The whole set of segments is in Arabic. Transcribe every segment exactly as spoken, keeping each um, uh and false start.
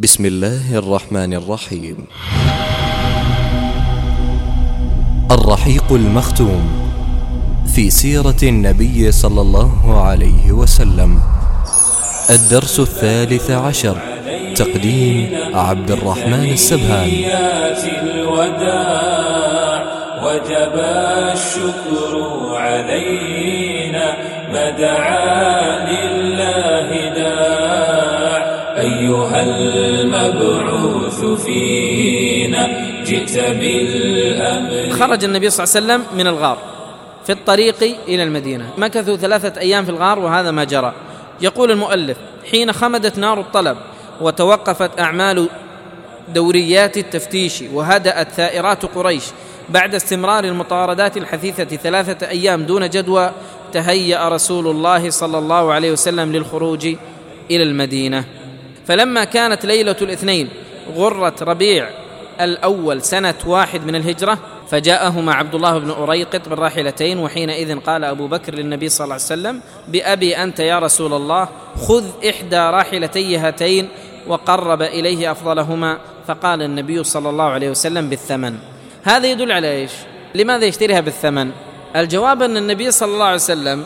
بسم الله الرحمن الرحيم. الرحيق المختوم في سيرة النبي صلى الله عليه وسلم، الدرس الثالث عشر، تقديم عبد الرحمن السبهاني. وجب الشكر علينا ما دعا لله داع، أيها المبعوث فينا جئت بالأمر. خرج النبي صلى الله عليه وسلم من الغار في الطريق إلى المدينة، مكثوا ثلاثة أيام في الغار، وهذا ما جرى. يقول المؤلف: حين خمدت نار الطلب وتوقفت أعمال دوريات التفتيش وهدأت ثائرات قريش بعد استمرار المطاردات الحثيثة ثلاثة أيام دون جدوى، تهيأ رسول الله صلى الله عليه وسلم للخروج إلى المدينة. فلما كانت ليلة الاثنين غرة ربيع الأول سنة واحد من الهجرة، فجاءهما عبد الله بن أريقط بالراحلتين، وحينئذ قال أبو بكر للنبي صلى الله عليه وسلم: بأبي أنت يا رسول الله، خذ إحدى راحلتي هاتين، وقرب إليه أفضلهما، فقال النبي صلى الله عليه وسلم: بالثمن. هذا يدل على إيش؟ لماذا يشتريها بالثمن؟ الجواب أن النبي صلى الله عليه وسلم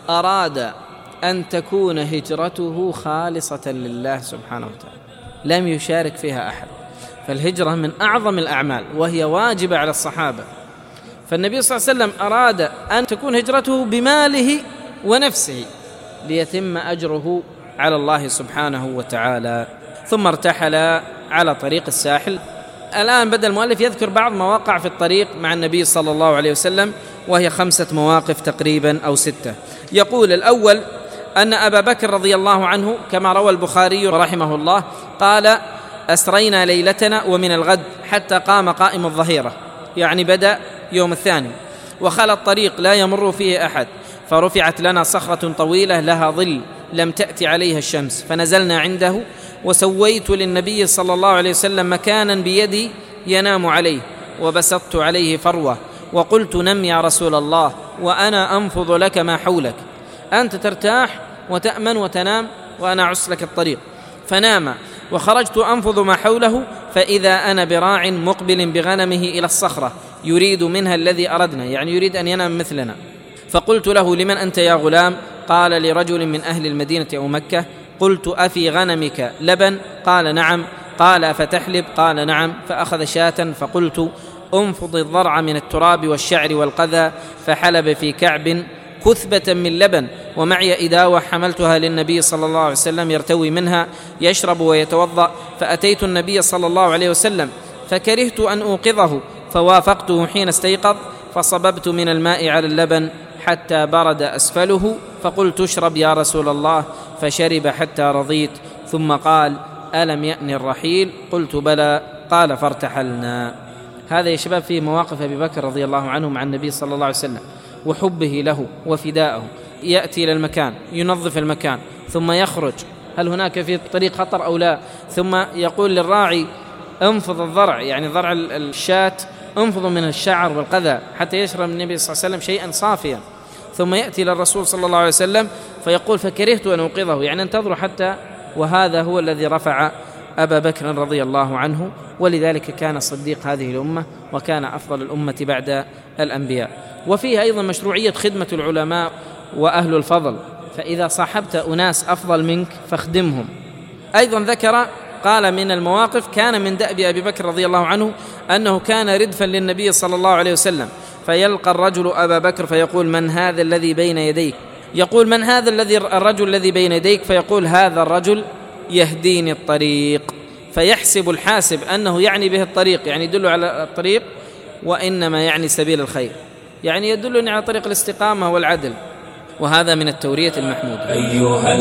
أراد أن تكون هجرته خالصة لله سبحانه وتعالى، لم يشارك فيها أحد. فالهجرة من أعظم الأعمال وهي واجبة على الصحابة، فالنبي صلى الله عليه وسلم أراد أن تكون هجرته بماله ونفسه ليتم أجره على الله سبحانه وتعالى. ثم ارتحل على طريق الساحل. الآن بدأ المؤلف يذكر بعض مواقع في الطريق مع النبي صلى الله عليه وسلم، وهي خمسة مواقف تقريبا أو ستة. يقول: الأول أن أبا بكر رضي الله عنه كما روى البخاري رحمه الله قال: أسرينا ليلتنا ومن الغد حتى قام قائم الظهيرة، يعني بدأ يوم الثاني، وخلى الطريق لا يمر فيه أحد، فرفعت لنا صخرة طويلة لها ظل لم تأتي عليها الشمس، فنزلنا عنده، وسويت للنبي صلى الله عليه وسلم مكانا بيدي ينام عليه، وبسطت عليه فروة، وقلت: نم يا رسول الله، وأنا أنفض لك ما حولك، أنت ترتاح وتأمن وتنام، وأنا أعس لك الطريق. فنام، وخرجت أنفض ما حوله، فإذا أنا براع مقبل بغنمه إلى الصخرة يريد منها الذي أردنا، يعني يريد أن ينام مثلنا. فقلت له: لمن أنت يا غلام؟ قال: لرجل من أهل المدينة أو مكة. قلت: أفي غنمك لبن؟ قال: نعم. قال: أفتحلب؟ قال: نعم. فأخذ شاة، فقلت: أنفض الضرع من التراب والشعر والقذى، فحلب في كعب كثبة من لبن، ومعي إداوة حملتها للنبي صلى الله عليه وسلم يرتوي منها يشرب ويتوضأ. فأتيت النبي صلى الله عليه وسلم فكرهت أن أوقظه، فوافقته حين استيقظ، فصببت من الماء على اللبن حتى برد أسفله، فقلت: اشرب يا رسول الله، فشرب حتى رضيت، ثم قال: ألم يأن الرحيل؟ قلت: بلى. قال: فارتحلنا. هذا يا شباب فيه مواقف أبي بكر رضي الله عنه مع النبي صلى الله عليه وسلم وحبه له وفداءه. يأتي إلى المكان، ينظف المكان، ثم يخرج، هل هناك في الطريق خطر أو لا؟ ثم يقول للراعي: انفض الضرع، يعني ضرع الشاة انفض من الشعر والقذى حتى يشرب النبي صلى الله عليه وسلم شيئا صافيا. ثم يأتي للرسول صلى الله عليه وسلم فيقول: فكرهت أن أوقظه، يعني انتظروا حتى. وهذا هو الذي رفع أبا بكر رضي الله عنه، ولذلك كان صديق هذه الأمة، وكان أفضل الأمة بعد الأنبياء. وفيه أيضا مشروعية خدمة العلماء وأهل الفضل، فإذا صاحبت أناس أفضل منك فاخدمهم. أيضا ذكر قال: من المواقف كان من دأب أبي بكر رضي الله عنه أنه كان ردفا للنبي صلى الله عليه وسلم، فيلقى الرجل أبا بكر فيقول: من هذا الذي بين يديك؟ يقول: من هذا الذي الرجل الذي بين يديك؟ فيقول: هذا الرجل يهديني الطريق. فيحسب الحاسب أنه يعني به الطريق، يعني يدل على الطريق، وإنما يعني سبيل الخير، يعني يدلني على طريق الاستقامة والعدل، وهذا من التورية المحمودة. أيها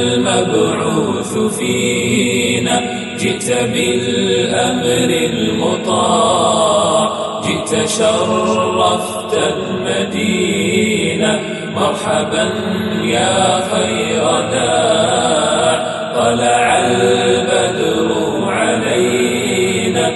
المبعوث فينا جئت بالأمر المطاع، جئت شرفت المدينة، مرحبا يا خير داع، طلع البدر علينا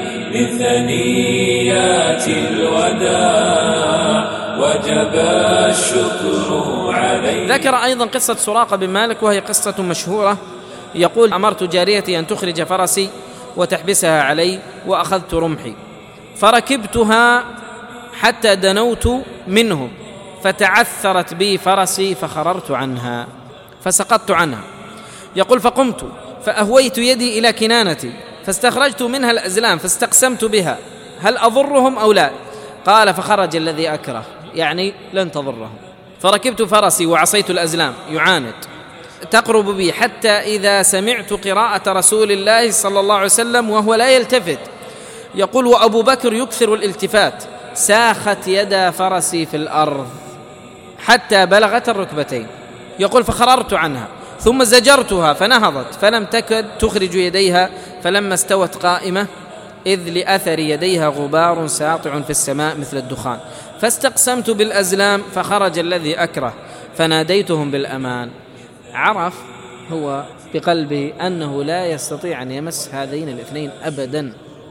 بثنيات الوداع، وجب الشكر عليه. ذكر أيضا قصة سراقة بن مالك، وهي قصة مشهورة. يقول: أمرت جاريتي أن تخرج فرسي وتحبسها علي، وأخذت رمحي فركبتها حتى دنوت منهم فتعثرت بي فرسي فخررت عنها فسقطت عنها. يقول فقمت فأهويت يدي إلى كنانتي فاستخرجت منها الأزلام فاستقسمت بها هل أضرهم أو لا؟ قال فخرج الذي أكره، يعني لن تضرهم. فركبت فرسي وعصيت الأزلام يعاند تقرب بي حتى إذا سمعت قراءة رسول الله صلى الله عليه وسلم وهو لا يلتفت. يقول وأبو بكر يكثر الالتفات ساخت يدا فرسي في الأرض حتى بلغت الركبتين. يقول فخررت عنها ثم زجرتها فنهضت فلم تكد تخرج يديها، فلما استوت قائمة إذ لأثر يديها غبار ساطع في السماء مثل الدخان، فاستقسمت بالأزلام فخرج الذي أكره فناديتهم بالأمان. عرف هو بقلبه أنه لا يستطيع أن يمس هذين الاثنين أبدا.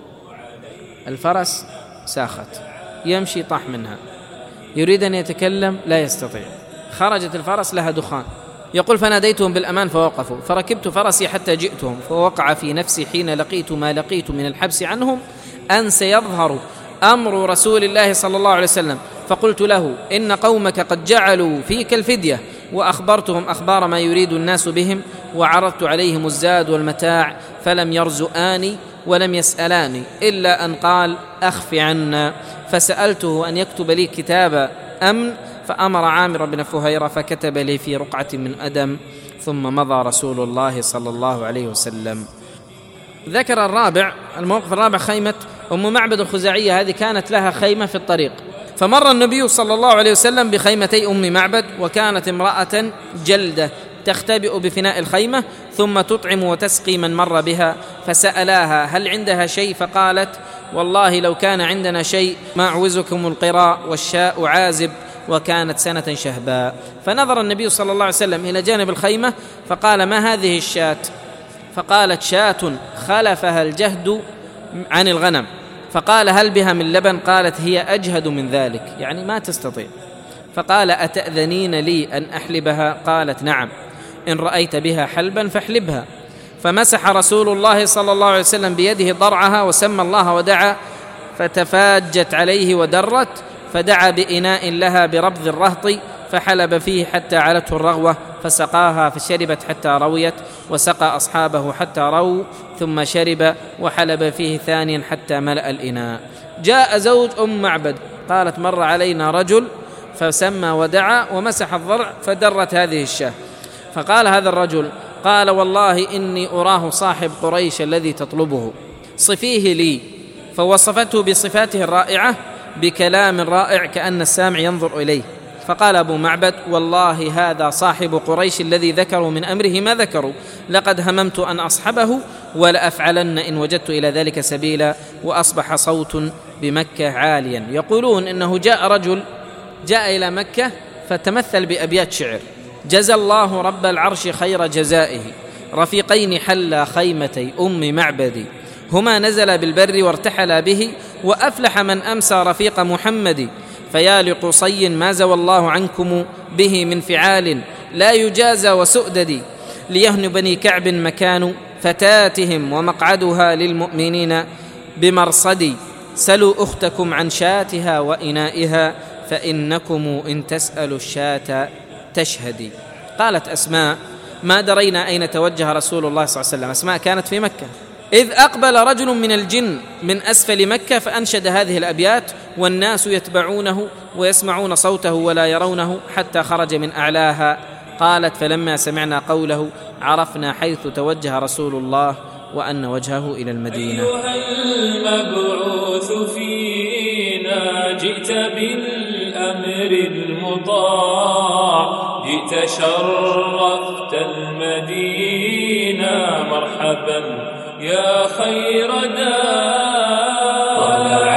الفرس ساخت يمشي طاح منها، يريد أن يتكلم لا يستطيع، خرجت الفرس لها دخان. يقول فناديتهم بالأمان فوقفوا، فركبت فرسي حتى جئتهم، فوقع في نفسي حين لقيت ما لقيت من الحبس عنهم أن سيظهر أمر رسول الله صلى الله عليه وسلم، فقلت له إن قومك قد جعلوا فيك الفدية، وأخبرتهم أخبار ما يريد الناس بهم، وعرضت عليهم الزاد والمتاع فلم يرزؤاني ولم يسألاني إلا أن قال أخف عنا، فسألته أن يكتب لي كتاب أمن، فأمر عامر بن فهيرة فكتب لي في رقعة من أدم، ثم مضى رسول الله صلى الله عليه وسلم. ذكر الرابع الموقف الرابع خيمة أم معبد الخزاعية، هذه كانت لها خيمة في الطريق، فمر النبي صلى الله عليه وسلم بخيمتي أم معبد، وكانت امرأة جلدة تختبئ بفناء الخيمة ثم تطعم وتسقي من مر بها، فسألاها هل عندها شيء؟ فقالت والله لو كان عندنا شيء ما أعوزكم القراء والشاء عازب، وكانت سنة شهباء. فنظر النبي صلى الله عليه وسلم إلى جانب الخيمة فقال ما هذه الشاة؟ فقالت شاة خلفها الجهد عن الغنم. فقال هل بها من لبن؟ قالت هي أجهد من ذلك، يعني ما تستطيع. فقال أتأذنين لي أن أحلبها؟ قالت نعم، إن رأيت بها حلبا فاحلبها. فمسح رسول الله صلى الله عليه وسلم بيده ضرعها وسمى الله ودعا، فتفاجت عليه ودرت، فدعا بإناء لها بربض الرهط فحلب فيه حتى علته الرغوة، فسقاها فشربت حتى رويت، وسقى أصحابه حتى رووا، ثم شرب وحلب فيه ثانيا حتى ملأ الإناء. جاء زوج أم معبد قالت مر علينا رجل فسمى ودعا ومسح الضرع فدرت هذه الشاة. فقال هذا الرجل قال والله إني أراه صاحب قريش الذي تطلبه، صفيه لي. فوصفته بصفاته الرائعة بكلام رائع كأن السامع ينظر إليه. فقال أبو معبد والله هذا صاحب قريش الذي ذكروا من أمره ما ذكروا، لقد هممت أن أصحبه ولأفعلن إن وجدت إلى ذلك سبيلا. وأصبح صوت بمكة عاليا. يقولون إنه جاء رجل جاء إلى مكة فتمثل بأبيات شعر: جزى الله رب العرش خير جزائه، رفيقين حلا خيمتي أم معبدي، هما نزل بالبر وارتحلا به، وأفلح من أمسى رفيق محمد. فيا لقصي ما زوى الله عنكم به من فعال، لا يجازى وسؤدد، ليهن بني كعب مكان فتاتهم، ومقعدها للمؤمنين بمرصد. سلوا أختكم عن شاتها وإنائها، فإنكم إن تسألوا الشاة تشهدي. قالت أسماء ما درينا أين توجه رسول الله صلى الله عليه وسلم. أسماء كانت في مكة، إذ أقبل رجل من الجن من أسفل مكة فأنشد هذه الأبيات، والناس يتبعونه ويسمعون صوته ولا يرونه حتى خرج من أعلاها. قالت فلما سمعنا قوله عرفنا حيث توجه رسول الله وأن وجهه إلى المدينة. أيها المبعوث فينا، جئت بالأمر المطاع، جئت شرفت المدينة، مرحبا يا خير داع. طلع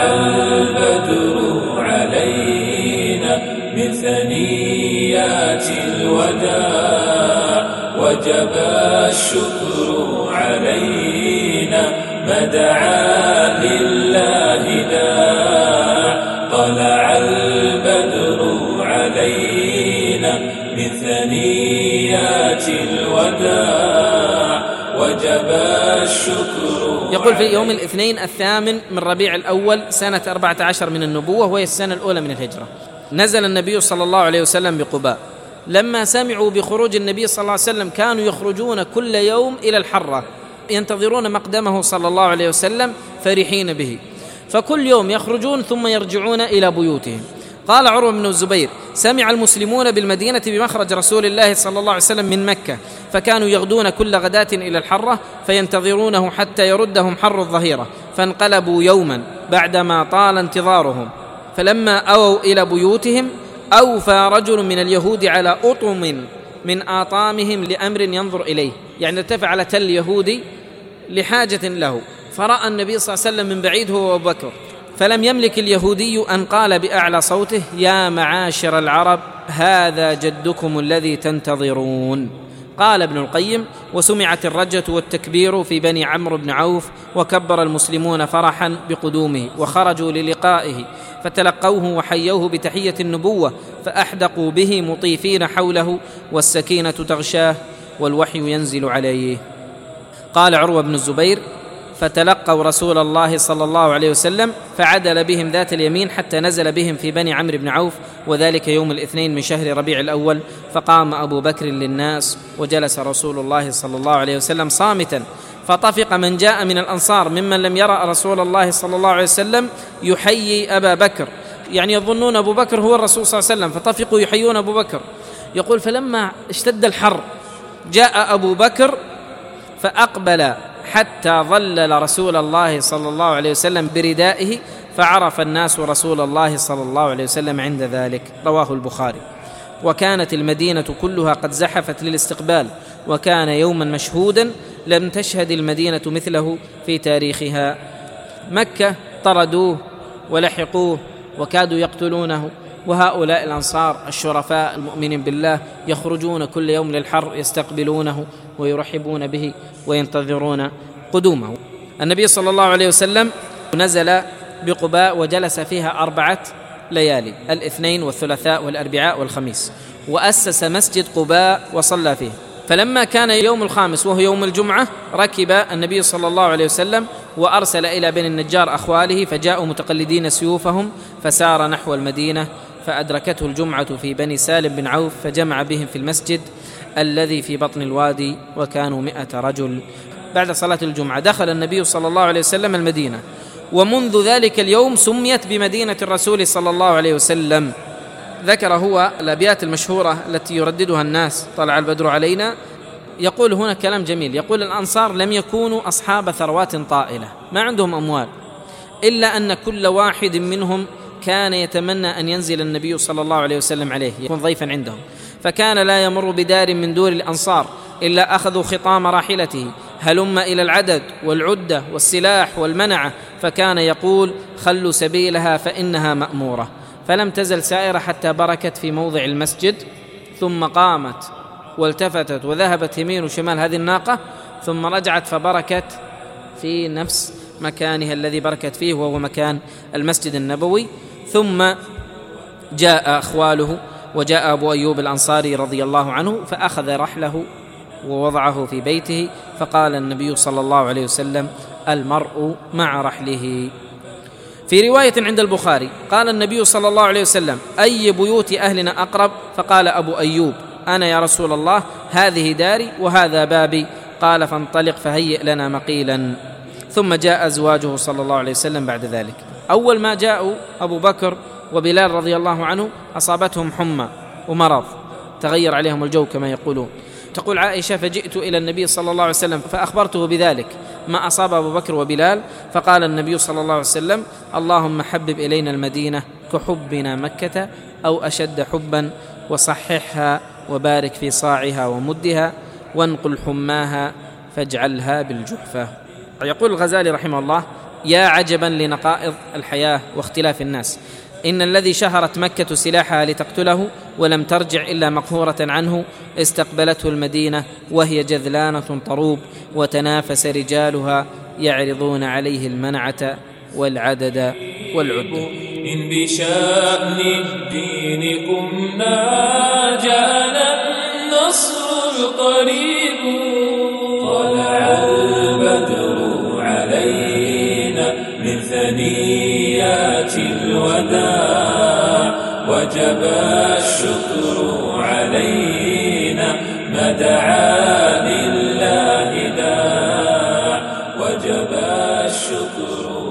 البدر علينا من ثنيات الوداع، وجب الشكر علينا ما دعا لله داع. طلع البدر علينا من ثنيات الوداع، وجب الشكر. يقول في يوم الاثنين الثامن من ربيع الأول سنة أربعة عشر من النبوة، وهي السنة الأولى من الهجرة، نزل النبي صلى الله عليه وسلم بقباء. لما سمعوا بخروج النبي صلى الله عليه وسلم كانوا يخرجون كل يوم إلى الحرة ينتظرون مقدمه صلى الله عليه وسلم فرحين به، فكل يوم يخرجون ثم يرجعون إلى بيوتهم. قال عروة بن الزبير: سمع المسلمون بالمدينة بمخرج رسول الله صلى الله عليه وسلم من مكة، فكانوا يغدون كل غداة إلى الحرة فينتظرونه حتى يردهم حر الظهيرة، فانقلبوا يوما بعدما طال انتظارهم، فلما أووا إلى بيوتهم أوفى رجل من اليهود على أطم من آطامهم لأمر ينظر إليه، يعني ارتفع على تل يهودي لحاجة له، فرأى النبي صلى الله عليه وسلم من بعيد هو وأبو بكر، فلم يملك اليهودي أن قال بأعلى صوته: يا معاشر العرب، هذا جدكم الذي تنتظرون. قال ابن القيم: وسمعت الرجة والتكبير في بني عمرو بن عوف، وكبر المسلمون فرحا بقدومه، وخرجوا للقائه فتلقوه وحيوه بتحية النبوة، فأحدقوا به مطيفين حوله، والسكينة تغشاه والوحي ينزل عليه. قال عروة بن الزبير: فتلقوا رسول الله صلى الله عليه وسلم فعدل بهم ذات اليمين حتى نزل بهم في بني عمرو بن عوف، وذلك يوم الاثنين من شهر ربيع الأول، فقام أبو بكر للناس، وجلس رسول الله صلى الله عليه وسلم صامتا، فطفق من جاء من الأنصار ممن لم يرى رسول الله صلى الله عليه وسلم يحيي أبا بكر، يعني يظنون أبو بكر هو الرسول صلى الله عليه وسلم، فطفقوا يحيون أبو بكر. يقول: فلما اشتد الحر جاء أبو بكر فأقبل حتى ظلل رسول الله صلى الله عليه وسلم بردائه، فعرف الناس رسول الله صلى الله عليه وسلم عند ذلك. رواه البخاري. وكانت المدينة كلها قد زحفت للاستقبال، وكان يوما مشهودا لم تشهد المدينة مثله في تاريخها. مكة طردوه ولحقوه وكادوا يقتلونه، وهؤلاء الأنصار الشرفاء المؤمنين بالله يخرجون كل يوم للحر يستقبلونه ويرحبون به وينتظرون قدومه. النبي صلى الله عليه وسلم نزل بقباء وجلس فيها أربعة ليالي، الاثنين والثلاثاء والأربعاء والخميس، وأسس مسجد قباء وصلى فيه. فلما كان يوم الخامس وهو يوم الجمعة ركب النبي صلى الله عليه وسلم وأرسل إلى بني النجار أخواله، فجاءوا متقلدين سيوفهم، فسار نحو المدينة، فأدركته الجمعة في بني سالم بن عوف، فجمع بهم في المسجد الذي في بطن الوادي، وكانوا مئة رجل. بعد صلاة الجمعة دخل النبي صلى الله عليه وسلم المدينة، ومنذ ذلك اليوم سميت بمدينة الرسول صلى الله عليه وسلم. ذكر هو الأبيات المشهورة التي يرددها الناس: طلع البدر علينا. يقول هنا كلام جميل، يقول: الأنصار لم يكونوا أصحاب ثروات طائلة، ما عندهم أموال، إلا أن كل واحد منهم كان يتمنى أن ينزل النبي صلى الله عليه وسلم عليه، يكون ضيفا عندهم، فكان لا يمر بدار من دور الأنصار إلا أخذوا خطام راحلته: هلم إلى العدد والعدة والسلاح والمنعة، فكان يقول: خلوا سبيلها فإنها مأمورة. فلم تزل سائرة حتى بركت في موضع المسجد، ثم قامت والتفتت وذهبت يمين وشمال هذه الناقة، ثم رجعت فبركت في نفس مكانها الذي بركت فيه، وهو مكان المسجد النبوي. ثم جاء أخواله، وجاء أبو أيوب الأنصاري رضي الله عنه، فأخذ رحله ووضعه في بيته، فقال النبي صلى الله عليه وسلم: المرء مع رحله. في رواية عند البخاري قال النبي صلى الله عليه وسلم: أي بيوت أهلنا أقرب؟ فقال أبو أيوب: أنا يا رسول الله، هذه داري وهذا بابي. قال: فانطلق فهيئ لنا مقيلا. ثم جاء أزواجه صلى الله عليه وسلم بعد ذلك. أول ما جاءوا أبو بكر وبلال رضي الله عنه أصابتهم حمى ومرض، تغير عليهم الجو كما يقولون. تقول عائشة: فجئت إلى النبي صلى الله عليه وسلم فأخبرته بذلك ما أصاب أبو بكر وبلال، فقال النبي صلى الله عليه وسلم: اللهم حبب إلينا المدينة كحبنا مكة أو أشد حبا، وصححها وبارك في صاعها ومدها، وانقل حماها فاجعلها بالجحفة. يقول الغزالي رحمه الله: يا عجبا لنقائض الحياة واختلاف الناس، إن الذي شهرت مكة سلاحها لتقتله ولم ترجع إلا مقهورة عنه، استقبلته المدينة وهي جذلانة طروب، وتنافس رجالها يعرضون عليه المنعة والعدد والعدة. إن بشأن الدين قمنا جاءنا النصر القريب، طلع من ثنيات الوداع، وجب الشكر علينا ما دعا لله داع، وجب الشكر